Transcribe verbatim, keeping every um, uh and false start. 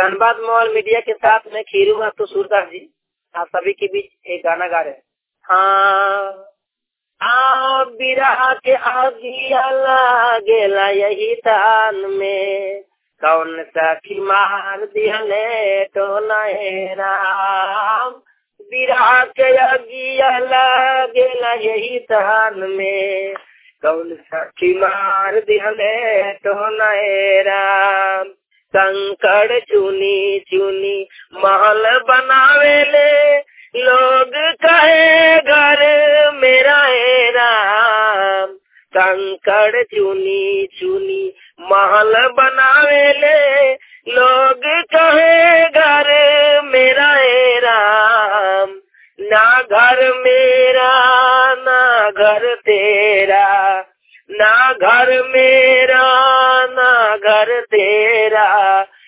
Dhanbad mall media के साथ में खीरू महतो सूरदास जी आप सभी के बीच एक गाना गा रहे हैं। हाँ आ बिरहा के आगिया लागेला यही तान में, कौन सखी मार दिहले तो नहे राम। बिरहा के आगिया लागेला यही तान में, कौन सखी मार दिहले तो नहे राम। कंकड़ चुनी चुनी महल बनावेले, लोग कहे घर मेरा है राम। कंकड़ चुनी चुनी महल बनावेले, लोग कहे घर मेरा है राम। ना घर मेरा ना घर तेरा, ना घर मेरा ना घर तेरा,